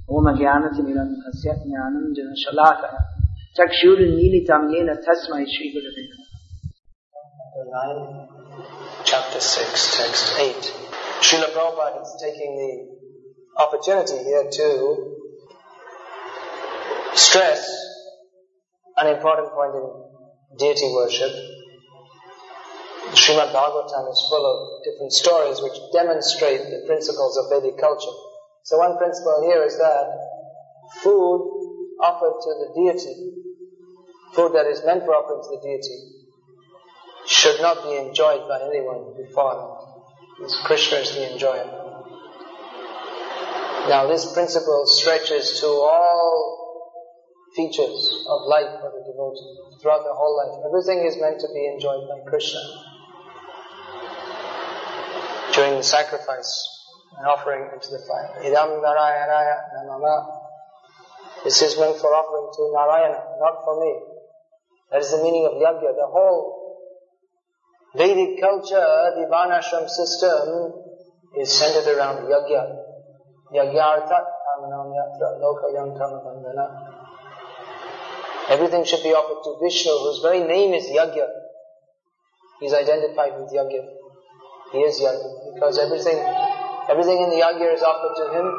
Om Jnanatimirandhasya Jnananjana Shalakaya Chakshurunmilitam Yena Tasmai Shri Gurave Namaha. 9, chapter 6, text 8. Srila Prabhupada is taking the opportunity here to stress an important point in deity worship. Srimad Bhagavatam is full of different stories which demonstrate the principles of Vedic culture. So one principle here is that food offered to the deity, food that is meant for offering to the deity, should not be enjoyed by anyone before him. Krishna is the enjoyer. Now this principle stretches to all features of life for the devotee, throughout the whole life. Everything is meant to be enjoyed by Krishna. During the sacrifice and offering into the fire. Idam Narayanaya Namama. This is meant for offering to Narayana, not for me. That is the meaning of yajna. The whole Vedic culture, the Varnashram system, is centered around yajna. Yagyartat amanam yatra lokayam tamabandana. Everything should be offered to Vishnu, whose very name is Yajna. He is identified with Yajna. He is Yajna. Because everything in the Yajna is offered to him.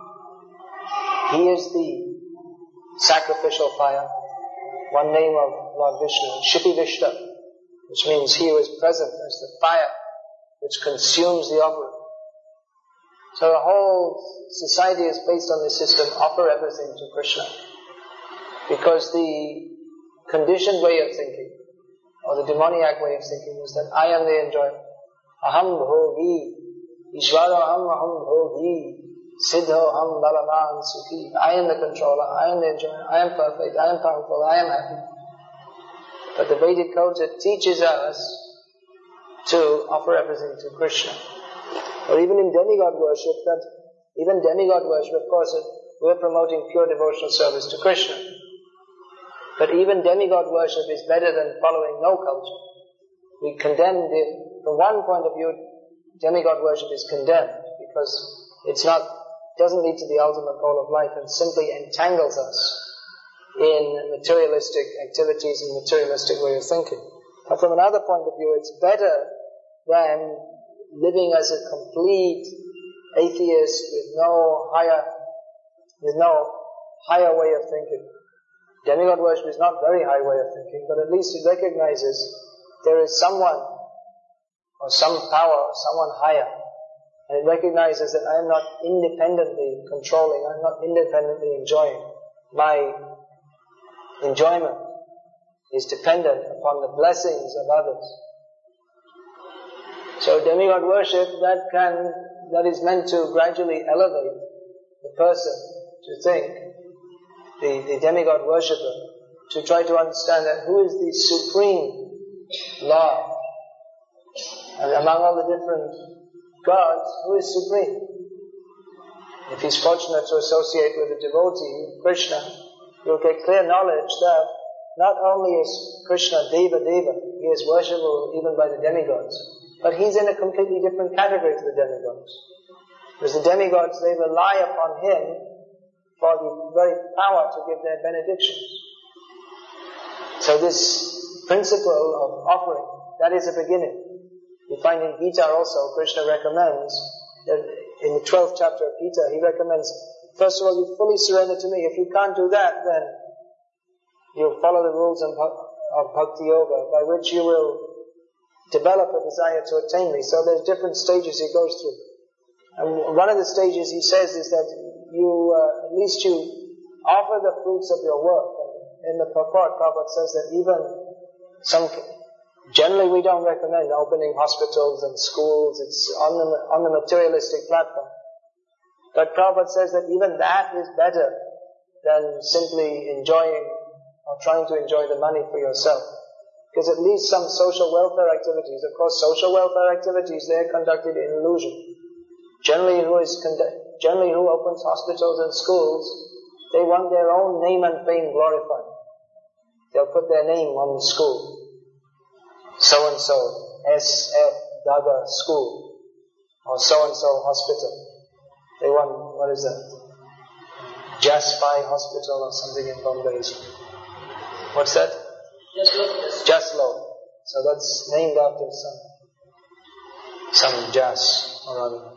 He is the sacrificial fire. One name of Lord Vishnu, Shipi Vishta, which means he who is present as the fire which consumes the offering. So the whole society is based on this system, offer everything to Krishna. Because the conditioned way of thinking, or the demoniac way of thinking, is that I am the enjoyer. Aham bhogi, Ishvaro aham bhogi, Siddho aham balavan sukhi. I am the controller, I am the enjoyer, I am perfect, I am powerful, I am happy. But the Vedic culture teaches us to offer everything to Krishna. Or even in demigod worship, of course, we're promoting pure devotional service to Krishna. But even demigod worship is better than following no culture. We condemn it. From one point of view, demigod worship is condemned because doesn't lead to the ultimate goal of life and simply entangles us in materialistic activities and materialistic way of thinking. But from another point of view, it's better than living as a complete atheist with no higher way of thinking. Demigod worship is not very high way of thinking, but at least it recognizes there is someone or some power or someone higher. And it recognizes that I am not independently controlling, I am not independently enjoying. My enjoyment is dependent upon the blessings of others. So demigod worship, that is meant to gradually elevate the person to think, the demigod worshipper, to try to understand that who is the supreme Lord. And among all the different gods, who is supreme? If he's fortunate to associate with a devotee, Krishna, you'll get clear knowledge that not only is Krishna Deva Deva, he is worshipable even by the demigods, but he's in a completely different category to the demigods. Because the demigods, they rely upon him for the very power to give their benedictions. So this principle of offering, that is a beginning. You find in Gita also, Krishna recommends, that in the 12th chapter of Gita, he recommends, first of all, you fully surrender to me. If you can't do that, then you'll follow the rules of Bhakti Yoga, by which you will develop a desire to attain me. So there's different stages he goes through. And one of the stages he says is that at least you offer the fruits of your work. And in the purport, Prabhupada says that generally we don't recommend opening hospitals and schools. It's on the materialistic platform. But Prabhupada says that even that is better than simply enjoying or trying to enjoy the money for yourself. Because at least some social welfare activities, of course social welfare activities, they're conducted in illusion. Generally who opens hospitals and schools, they want their own name and fame glorified. They'll put their name on the school. So-and-so, S.F. Daga School, or so-and-so hospital. They want, what is that? Jaspai Hospital or something in Bombay. What's that? Jaslo. So that's named after some Jas or other.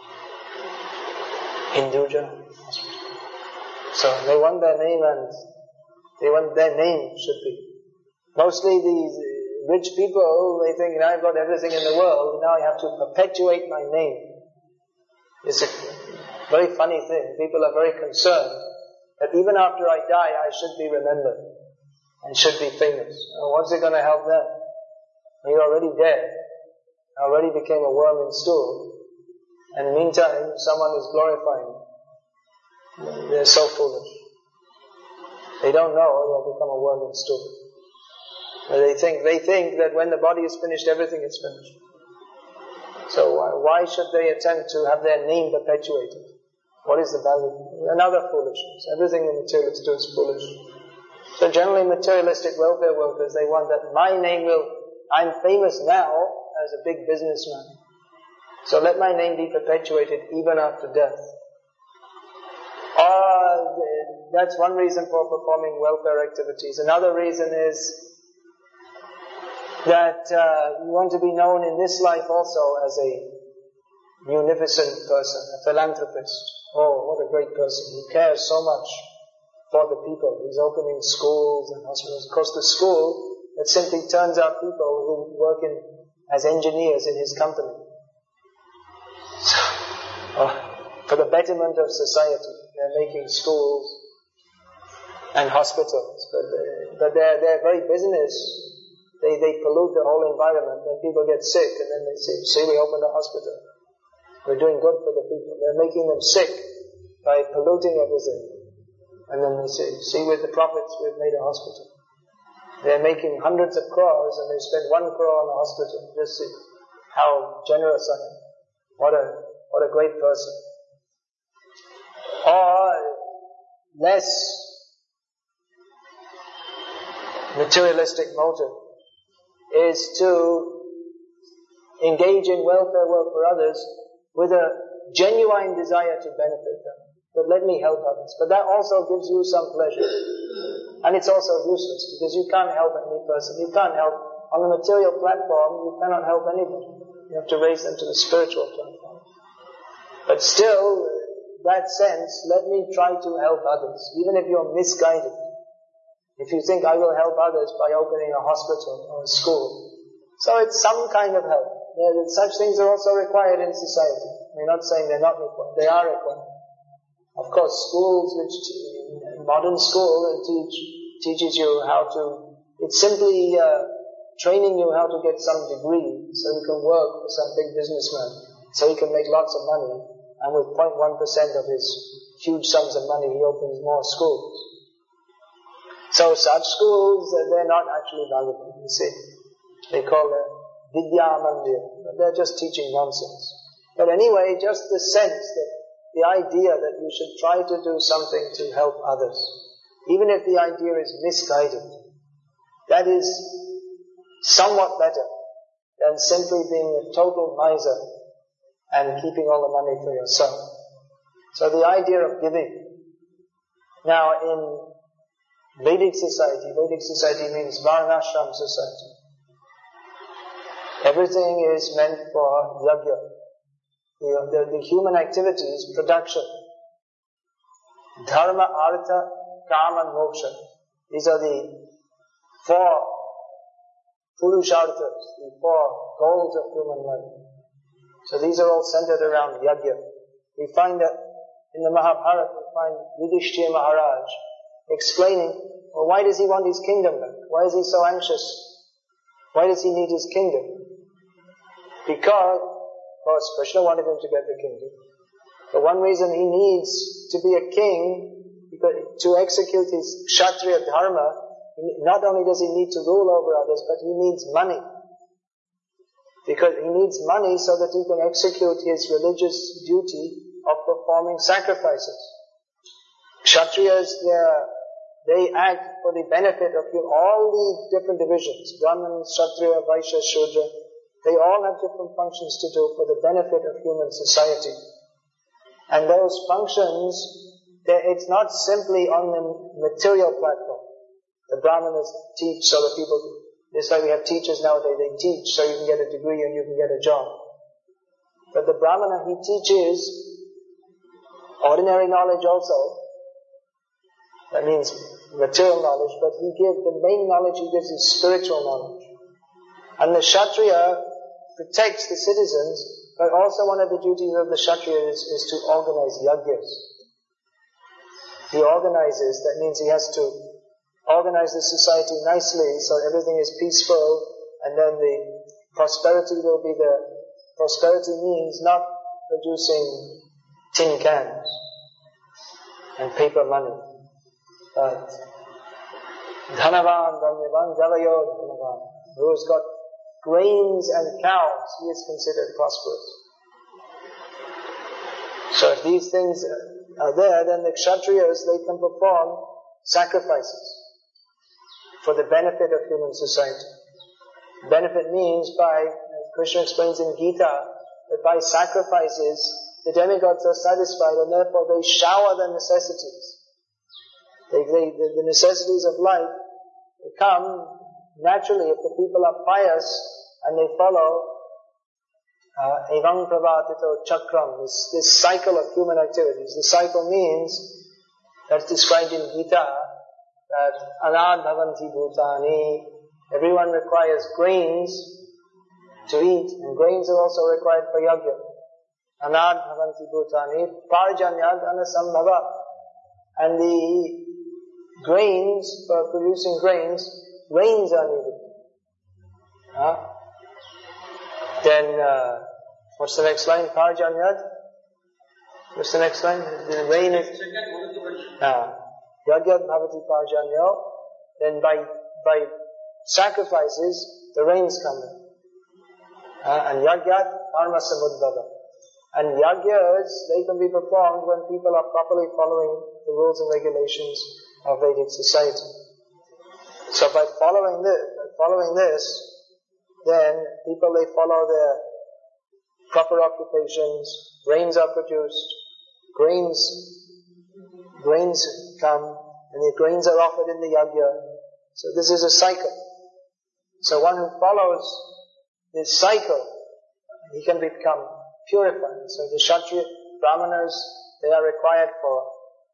Hinduja Hospital. So they want their name and they want their name should be. Mostly these rich people, they think, I've got everything in the world, now I have to perpetuate my name. It's a very funny thing. People are very concerned that even after I die, I should be remembered and should be famous. What's it going to help them? You're already dead. Already became a worm in stool. And meantime, someone is glorifying. They're so foolish. They don't know they'll become a worm in stool. They think that when the body is finished, everything is finished. So why should they attempt to have their name perpetuated? What is the value? Another foolishness. Everything the materialists do is foolish. So generally materialistic welfare workers, they want that my name I'm famous now as a big businessman. So let my name be perpetuated even after death. That's one reason for performing welfare activities. Another reason is that you want to be known in this life also as a munificent person, a philanthropist. Oh, what a great person. He cares so much for the people. He's opening schools and hospitals. Of course, the school, it simply turns out people who work as engineers in his company. So, for the betterment of society, they're making schools and hospitals. But their very business, they pollute the whole environment. Then people get sick and then they say, see, we opened a hospital. We're doing good for the people. They're making them sick by polluting everything. And then they say, see, with the profits we've made a hospital. They're making hundreds of crores and they spend 1 crore on a hospital. Just see how generous I am. What a great person. Or less materialistic motive is to engage in welfare work for others with a genuine desire to benefit them. But let me help others. But that also gives you some pleasure. And it's also useless because you can't help any person. You can't help on the material platform. You cannot help anybody. You have to raise them to the spiritual platform. But still, that sense, let me try to help others, even if you're misguided. If you think I will help others by opening a hospital or a school. So it's some kind of help. Such things are also required in society. We're not saying they're not required. They are required. Of course, schools modern school teaches you how to, it's simply training you how to get some degree so you can work for some big businessman, so he can make lots of money, and with 0.1% of his huge sums of money he opens more schools. So such schools, they're not actually valuable, you see. They call it Vidya Mandir, but they're just teaching nonsense. But anyway, just the sense that the idea that you should try to do something to help others, even if the idea is misguided, that is somewhat better than simply being a total miser and keeping all the money for yourself. So the idea of giving. Now in Vedic society means Varnashram society. Everything is meant for yajna. The human activity is production. Dharma, artha, kama, and moksha. These are the 4 purusharthas, the 4 goals of human life. So these are all centered around yajna. We find that in the Mahabharata, we find Yudhishthira Maharaj explaining, well, why does he want his kingdom back? Why is he so anxious? Why does he need his kingdom? Because, of course, Krishna wanted him to get the kingdom. But one reason he needs to be a king, to execute his Kshatriya dharma, not only does he need to rule over others, but he needs money. Because he needs money so that he can execute his religious duty of performing sacrifices. Kshatriyas, they act for the benefit of all the different divisions, Brahman, Kshatriya, Vaishya, Shudra. They all have different functions to do for the benefit of human society. And those functions it's not simply on the material platform. The Brahmanas teach so that people, just like we have teachers nowadays, they teach so you can get a degree and you can get a job. But the Brahmana, he teaches ordinary knowledge also. That means material knowledge, but the main knowledge he gives is spiritual knowledge. And the Kshatriya protects the citizens, but also one of the duties of the Kshatriya is to organize yagyas. He organizes, that means he has to organize the society nicely so everything is peaceful, and then the prosperity means not producing tin cans and paper money, but Dhanavan, Dhanyavan, Javayo, Dhanavan, who has got grains and cows, he is considered prosperous. So if these things are there, then the Kshatriyas, they can perform sacrifices for the benefit of human society. Benefit means Krishna explains in Gita, that by sacrifices, the demigods are satisfied and therefore they shower the necessities. The necessities of life, they come naturally if the people are pious and they follow Evam Pravatito Chakram, this cycle of human activities. The cycle means, that's described in Gita, that Anad Bhavanti Bhutani, everyone requires grains to eat, and grains are also required for yajna. Anad Bhavanti Bhutani, Parjanyad Anasambhava, and the grains, for producing grains, rains are needed. Then, what's the next line? Parjanyad? What's the next line? The rain is... Yagyad Bhavati Parjanyo. Then by sacrifices, the rains come in. And Yagyat Karma Samudbhava. And Yagyas, they can be performed when people are properly following the rules and regulations of Vedic society. So by following this, then people, they follow their proper occupations, rains are produced, grains come, and the grains are offered in the yajna. So this is a cycle. So one who follows this cycle, he can become purified. So the Kshatriya Brahmanas, they are required for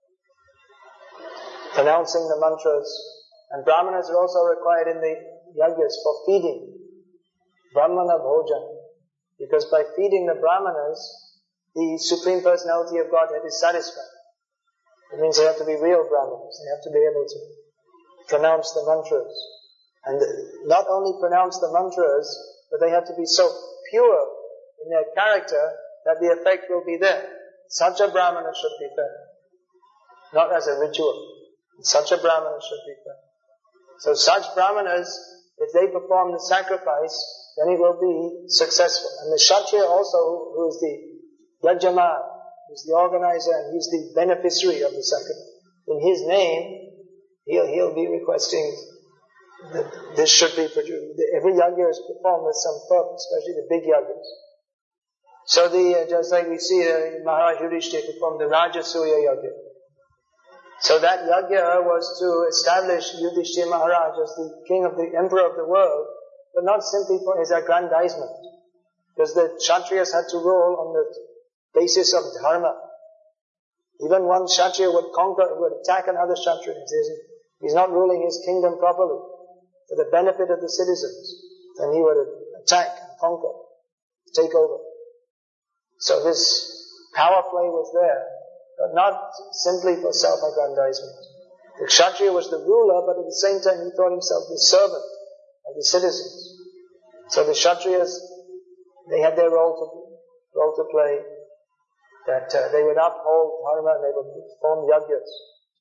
pronouncing the mantras, and Brahmanas are also required in the yajnas for feeding. Brahmana Bhojan. Because by feeding the Brahmanas, the Supreme Personality of Godhead is satisfied. It means they have to be real Brahmanas. They have to be able to pronounce the mantras. And not only pronounce the mantras, but they have to be so pure in their character that the effect will be there. Such a Brahmana should be fed. Not as a ritual. Such a Brahmana should be fed. So such Brahmanas, if they perform the sacrifice, then it will be successful. And the Kshatriya also, who is the Yajyaman, who's the organizer and he's the beneficiary of the sacrifice. In his name, he'll be requesting that this should be produced. Every yajna is performed with some purpose, especially the big yajnas. So just like we see Maharaj Yudhishthira performed the Rajasuya yajna. So that yajna was to establish Yudhishthira Maharaj as the king of the emperor of the world, but not simply for his aggrandizement. Because the Kshatriyas had to rule on the basis of dharma. Even one Kshatriya would attack another Kshatriya. He's not ruling his kingdom properly for the benefit of the citizens. Then he would attack, conquer, take over. So this power play was there, but not simply for self-aggrandizement. The Kshatriya was the ruler, but at the same time he thought himself the servant of the citizens. So the Kshatriyas, they had their role to play, that they would uphold dharma and they would perform yajnas.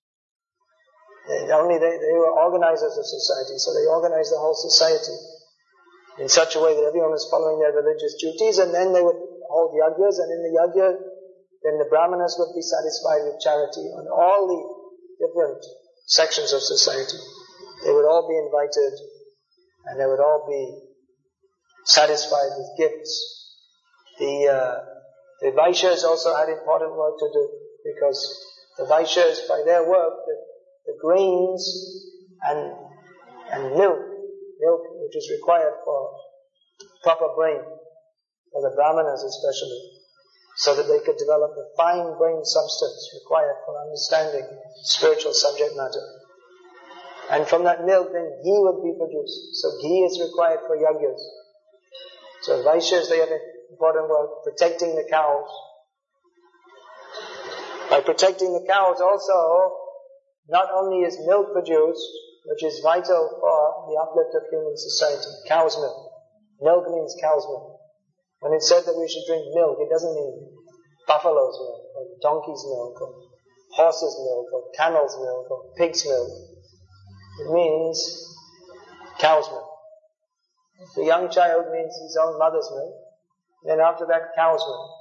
They were organizers of society, so they organized the whole society in such a way that everyone was following their religious duties, and then they would hold yajnas, and in the yajna, then the Brahmanas would be satisfied with charity on all the different sections of society. They would all be invited, and they would all be satisfied with gifts. The Vaishyas also had important work to do, because The Vaishyas, by their work, the grains and milk which is required for proper brain, for the Brahmanas especially, so that they could develop the fine brain substance required for understanding spiritual subject matter. And from that milk then ghee would be produced. So ghee is required for yagyas. So Vaishyas, they have an important work, protecting the cows. By protecting the cows also, not only is milk produced, which is vital for the uplift of human society, cow's milk. Milk means cow's milk. When it's said that we should drink milk, it doesn't mean buffalo's milk, or donkey's milk, or horse's milk, or camel's milk, or pig's milk. It means cow's milk. The young child means his own mother's milk. Then after that, cow's milk.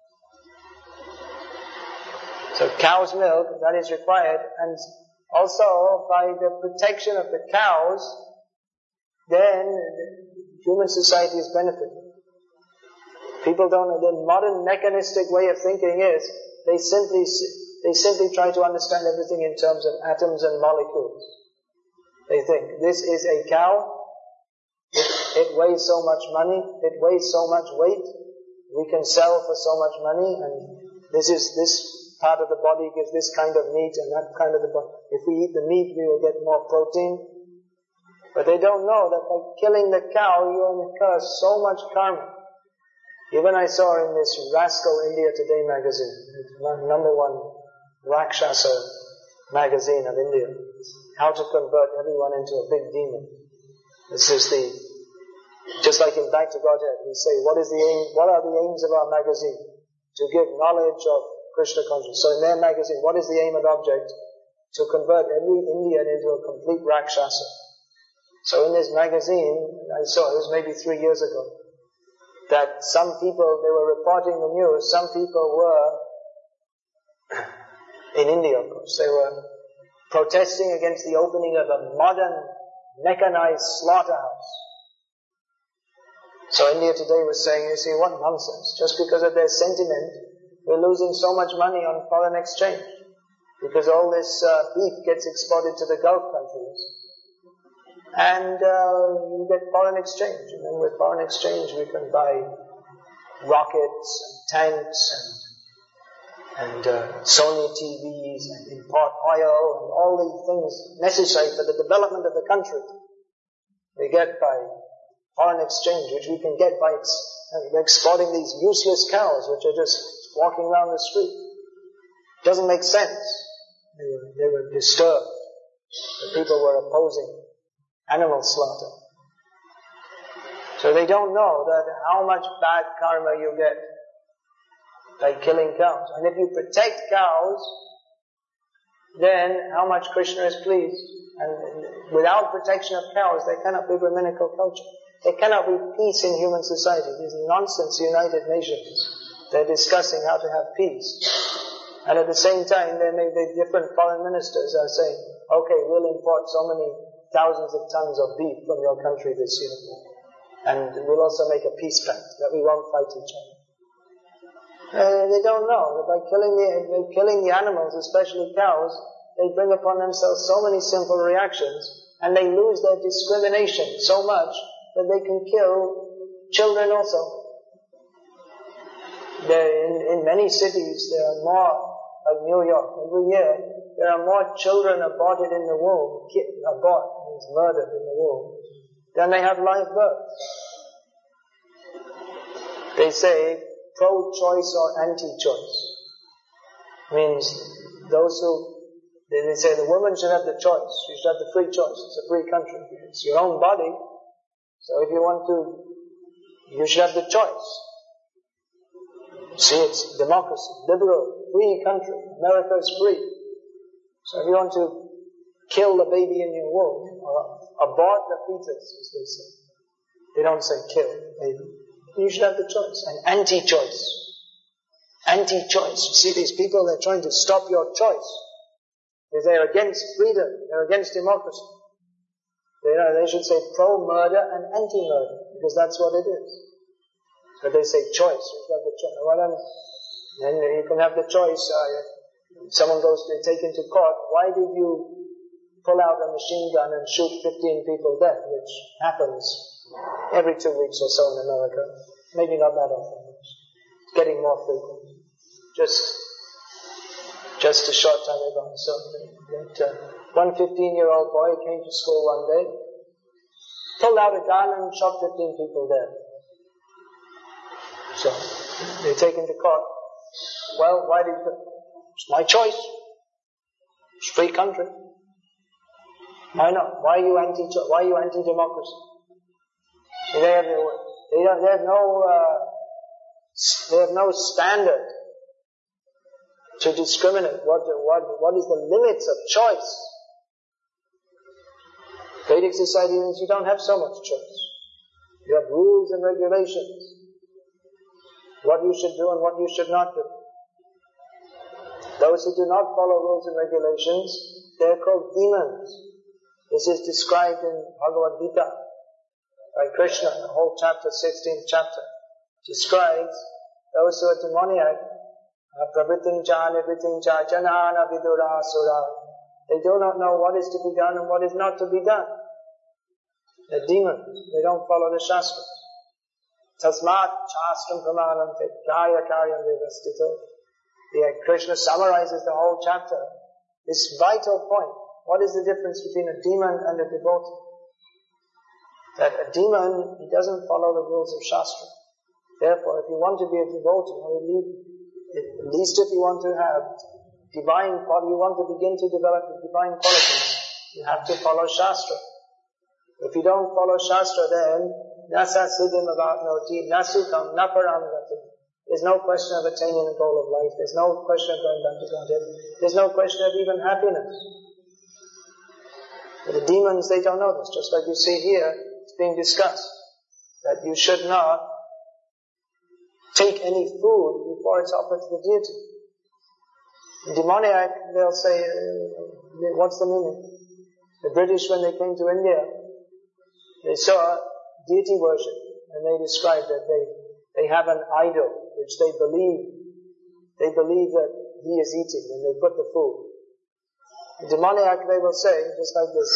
So cow's milk, that is required. And also, by the protection of the cows, then human society is benefited. People don't know. The modern mechanistic way of thinking is they simply try to understand everything in terms of atoms and molecules. They think this is a cow. It weighs so much money. It weighs so much weight. We can sell for so much money, and this part of the body gives this kind of meat and that kind of the body. If we eat the meat, we will get more protein. But they don't know that by killing the cow, you incur so much karma. Even I saw in this rascal India Today magazine, number one Rakshasa magazine of India, how to convert everyone into a big demon. This is just like in Back to Godhead, we say, what are the aims of our magazine? To give knowledge of Krishna consciousness. So in their magazine, what is the aim and object? To convert every Indian into a complete Rakshasa. So in this magazine, I saw, it was maybe 3 years ago, that some people, they were reporting the news, some people were, in India of course, they were protesting against the opening of a modern, mechanized slaughterhouse. So India Today was saying, you see, what nonsense. Just because of their sentiment, we're losing so much money on foreign exchange. Because all this beef gets exported to the Gulf countries. And you get foreign exchange. And then with foreign exchange we can buy rockets and tanks and Sony TVs and import oil and all these things necessary for the development of the country. We get by foreign exchange, which we can get by exporting these useless cows which are just walking around the street. It doesn't make sense. They were disturbed. The people were opposing animal slaughter. So they don't know that how much bad karma you get by killing cows. And if you protect cows, then how much Krishna is pleased. And without protection of cows, there cannot be Brahminical culture. There cannot be peace in human society. These nonsense United Nations, they're discussing how to have peace. And at the same time, there may be different foreign ministers are saying, okay, we'll import so many thousands of tons of beef from your country this year. And we'll also make a peace pact that we won't fight each other. They don't know that by killing the animals, especially cows, they bring upon themselves so many simple reactions, and they lose their discrimination so much that they can kill children also. In many cities, there are more, like New York, every year, there are more children aborted in the womb, means murdered in the womb, than they have live births. They say pro-choice or anti-choice. Means those who, they say the woman should have the choice. She should have the free choice. It's a free country. It's your own body. So if you want to, you should have the choice. See, it's democracy, liberal, free country. America is free. So if you want to kill the baby in your womb, or abort the fetus, as they say. They don't say kill the baby. You should have the choice. An anti-choice. Anti-choice. You see, these people, they're trying to stop your choice. Because they're against freedom. They're against democracy. They should say pro-murder and anti-murder. Because that's what it is. But they say choice. You should have the choice. Well, then you can have the choice. Someone goes to be taken to court, why did you pull out a machine gun and shoot 15 people dead, which happens every 2 weeks or so in America. Maybe not that often. It's getting more frequent. Just a short time ago. So, one 15-year-old boy came to school one day, pulled out a gun and shot 15 people dead. So, they're taken to court. Well, why did you? It's my choice. It's a free country. Why not? Why are you anti-democracy? They have no standard to discriminate. What is the limits of choice? Vedic society means you don't have so much choice. You have rules and regulations. What you should do and what you should not do. Those who do not follow rules and regulations, they are called demons. This is described in Bhagavad Gita by Krishna, the whole chapter, 16th chapter, describes those who are demoniac, pravritim cha, nivritim cha, janana vidura sura. They do not know what is to be done and what is not to be done. They're demons. They don't follow the Shastras. Tasmat chastram pramanam te kaya karyam devastito. Krishna summarizes the whole chapter. This vital point. What is the difference between a demon and a devotee? That a demon, he doesn't follow the rules of Shastra. Therefore, if you want to be a devotee, or at least if you want to have divine quality, you want to begin to develop the divine qualities, you have to follow Shastra. If you don't follow Shastra, then nasa siddhim avatnoti, nasukam naparamgati. There's no question of attaining the goal of life. There's no question of going back to Godhead. There's no question of even happiness. But the demons, they don't know this. Just like you see here, it's being discussed. That you should not take any food before it's offered to the deity. In demoniac, they'll say, what's the meaning? The British, when they came to India, they saw deity worship, and they described that they have an idol which they believe that he is eating, and they put the food. In demoniac, they will say, just like this,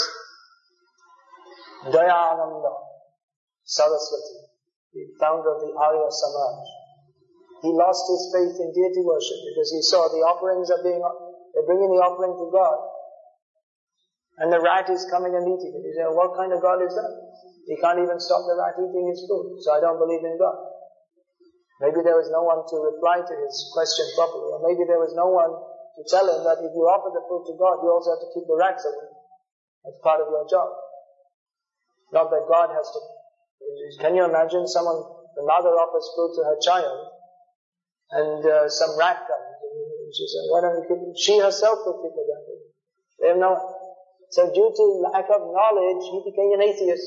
Dayananda Saraswati, the founder of the Arya Samaj, he lost his faith in deity worship because he saw the offerings they're bringing the offering to God, and the rat is coming and eating it. He said, what kind of God is that? He can't even stop the rat eating his food, so I don't believe in God. Maybe there was no one to reply to his question properly, or maybe there was no one to tell him that if you offer the food to God, you also have to keep the rats away. That's part of your job. Not that God has to. Can you imagine the mother offers food to her child, and some rat comes, and she says, why don't you keep it? She herself will keep the rat away. They have no. So due to lack of knowledge, he became an atheist.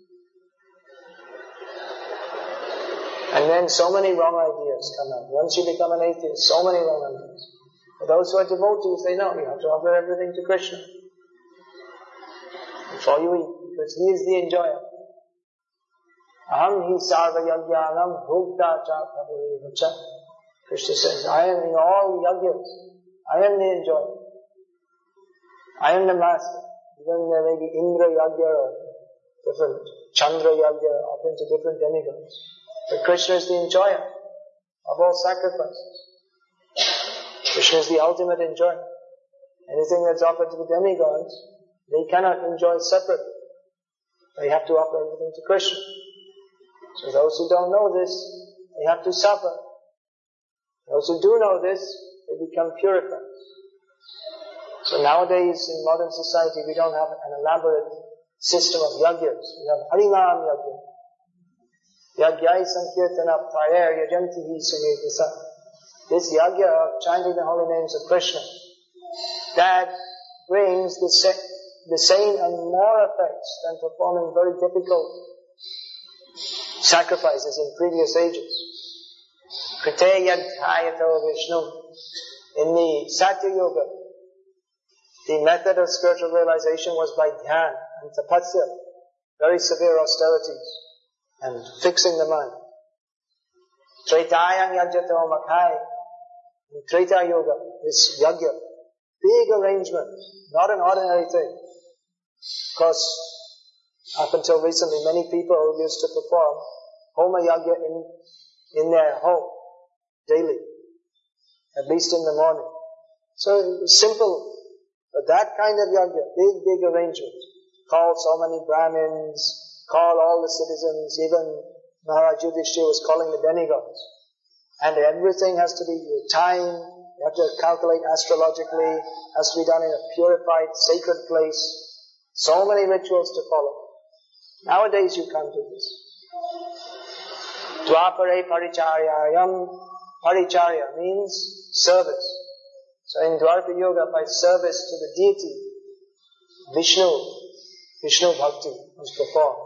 And then so many wrong ideas come out. Once you become an atheist, so many wrong ideas. For those who are devotees, they know you have to offer everything to Krishna before you eat, because he is the enjoyer. Aham hi sarva yajnanam bhukta cha prabhu vacha. Krishna says, I am in all yajnas. I am the enjoyer. I am the master. Even there may be Indra yajna or different Chandra yajna, often to different demigods. But Krishna is the enjoyer of all sacrifices. Krishna is the ultimate enjoyer. Anything that's offered to the demigods, they cannot enjoy separately. They have to offer everything to Krishna. So those who don't know this, they have to suffer. Those who do know this, they become purified. So nowadays in modern society, we don't have an elaborate system of yajnas. We have Harinam yajna. Yagyai Sankirtana Prayer Yajantihi Sumedasa. This yagya of chanting the holy names of Krishna, that brings the same and more effects than performing very difficult sacrifices in previous ages. Krite Yadhayato Vishnu. In the Satya Yoga, the method of spiritual realization was by dhyan and tapasya, very severe austerities, and fixing the mind. Tretayam yajyato makai. In Treta Yoga, this yajna, big arrangement, not an ordinary thing. Of course, up until recently, many people used to perform Homa Yajna in their home daily, at least in the morning. So it was simple, but that kind of yajna, big arrangement, call so many Brahmins, call all the citizens, even Maharaj Yudhishthira was calling the demigods. And everything has to be with time, you have to calculate astrologically, has to be done in a purified, sacred place. So many rituals to follow. Nowadays you can't do this. Dwapare paricharyayam. Paricharya means service. So in Dwapara Yoga, by service to the deity, Vishnu Bhakti was performed.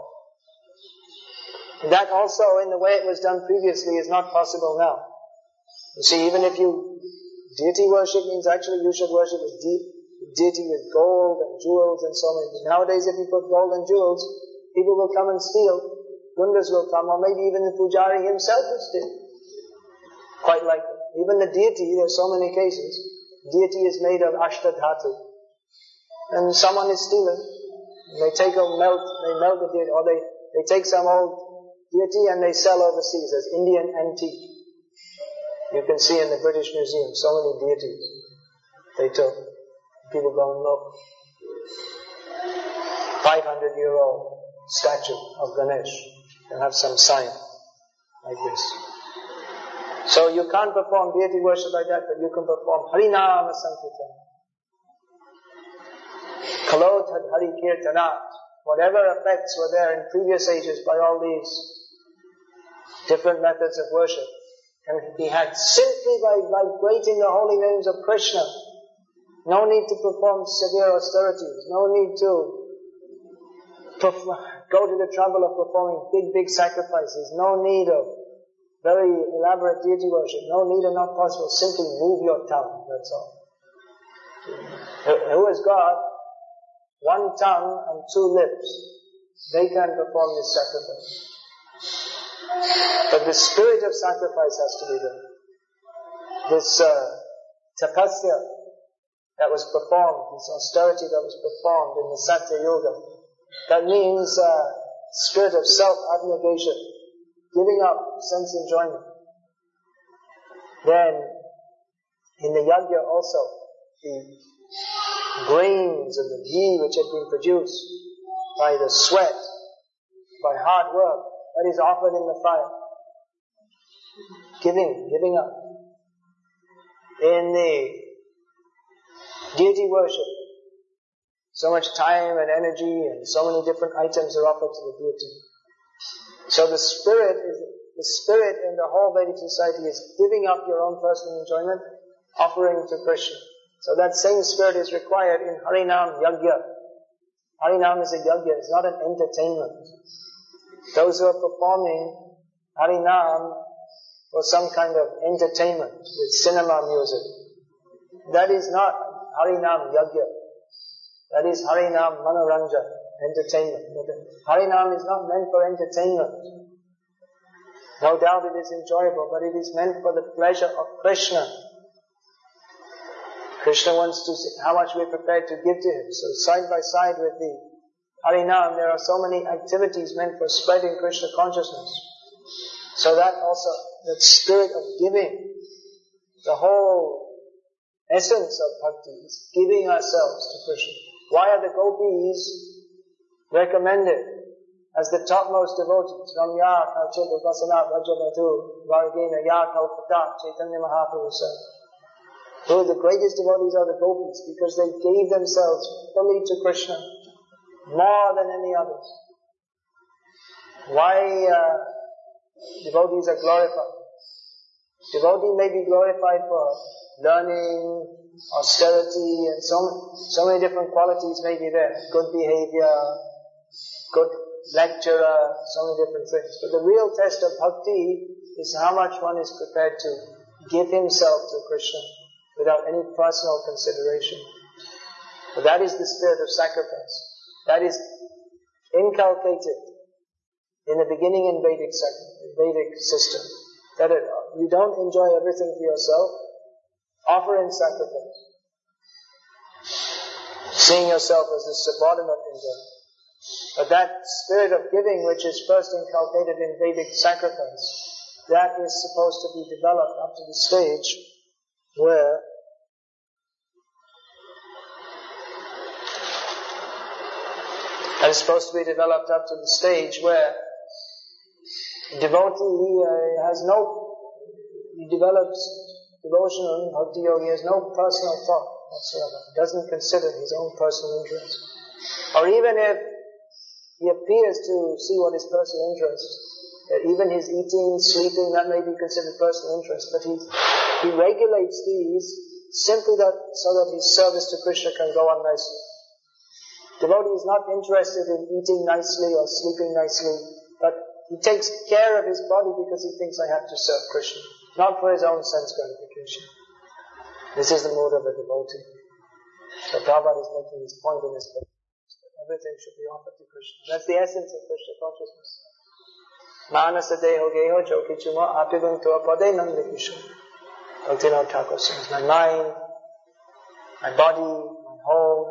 That also, in the way it was done previously, is not possible now. You see, even if deity worship means actually you should worship with deity with gold and jewels and so many. Nowadays, if you put gold and jewels, people will come and steal. Gundas will come, or maybe even the pujari himself will steal. Quite likely. Even the deity, there are so many cases, deity is made of ashtadhatu. And someone is stealing. And they melt the deity, or they take some old deity and they sell overseas as Indian antique. You can see in the British Museum so many deities they took. People don't know. 500-year-old statue of Ganesh. You have some sign like this. So you can't perform deity worship like that, but you can perform Harinama Sankirtana. Kalot had Hari Kirtanat. Whatever effects were there in previous ages by all these different methods of worship can be had simply by vibrating the holy names of Krishna. No need to perform severe austerities. No need to go to the trouble of performing big sacrifices. No need of very elaborate deity worship. No need or not possible. Simply move your tongue. That's all. Who has got one tongue and two lips, they can perform this sacrifice. But the spirit of sacrifice has to be there. This tapasya that was performed, this austerity that was performed in the Satya Yoga, that means spirit of self-abnegation, giving up sense enjoyment. Then, in the yajna also, the grains and the ghee which had been produced by the sweat, by hard work, that is offered in the fire. Giving up. In the deity worship, so much time and energy and so many different items are offered to the deity. So the spirit in the whole Vedic society is giving up your own personal enjoyment, offering to Krishna. So that same spirit is required in Harinam Yajna. Harinam is a yajna, it's not an entertainment. Those who are performing Harinam for some kind of entertainment with cinema music, that is not Harinam Yajna. That is Harinam Manoranjan, entertainment. Harinam is not meant for entertainment. No doubt it is enjoyable, but it is meant for the pleasure of Krishna. Krishna wants to see how much we are prepared to give to Him. So side by side with the Harinam, there are so many activities meant for spreading Krishna consciousness. So that also, that spirit of giving, the whole essence of bhakti is giving ourselves to Krishna. Why are the gopis recommended as the topmost devotees? Ramya Kalchit Upasana Vrajavatu Vargena Ya Kalpata Chaitanya Mahaprabhu said. Who the greatest devotees are the gopis because they gave themselves fully to Krishna more than any others. Why devotees are glorified? Devotee may be glorified for learning, austerity, and so many different qualities may be there. Good behavior, good lecturer, so many different things. But the real test of bhakti is how much one is prepared to give himself to Krishna without any personal consideration. But that is the spirit of sacrifice. That is inculcated in the beginning in Vedic system. That you don't enjoy everything for yourself. offering sacrifice, seeing yourself as a subordinate in them. But that spirit of giving which is first inculcated in Vedic sacrifice, that is supposed to be developed up to the stage where devotee he develops devotional bhakti yogi, has no personal thought whatsoever. He doesn't consider his own personal interest. Or even if he appears to see what is personal interest, even his eating, sleeping, that may be considered personal interest, but he regulates these simply so that his service to Krishna can go on nicely. Devotee is not interested in eating nicely or sleeping nicely, but he takes care of his body because he thinks I have to serve Krishna, not for his own sense gratification. This is the mood of a devotee. So Prabhupada is making this point in this book. Everything should be offered to Krishna. That's the essence of Krishna consciousness. Manasa deho geho jokichuma apibam tua pade nandikisho. Bhaktivinoda Thakur says, my mind, my body, my home,